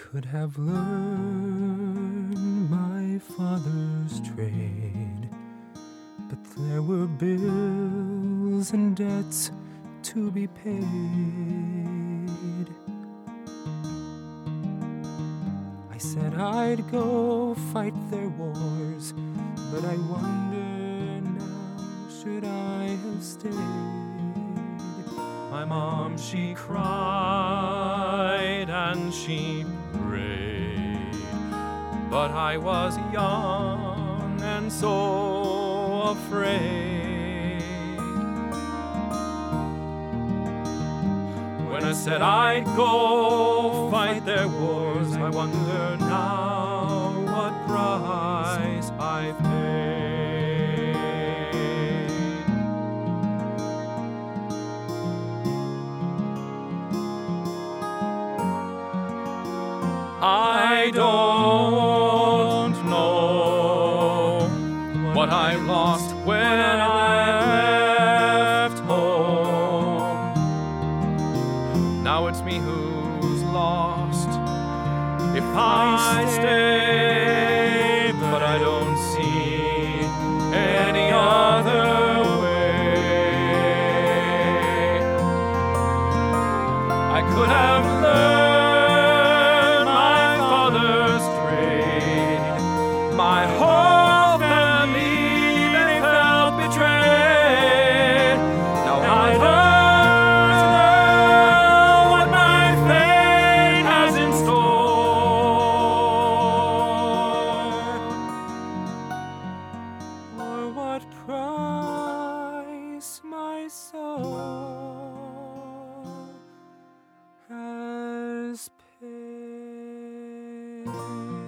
could have learned my father's trade, but there were bills and debts to be paid. I said I'd go fight their wars, but I wonder now, should I have stayed? My mom, she cried and she prayed, but I was young and so afraid. When I said I'd go fight their wars, I wonder now what price I've paid. I don't know what I lost when I left home. Now it's me who's lost if I stay, but I don't see any other way. I could have learned my whole family, they felt betrayed. Now I know what my fate has in store, or what price my soul has paid.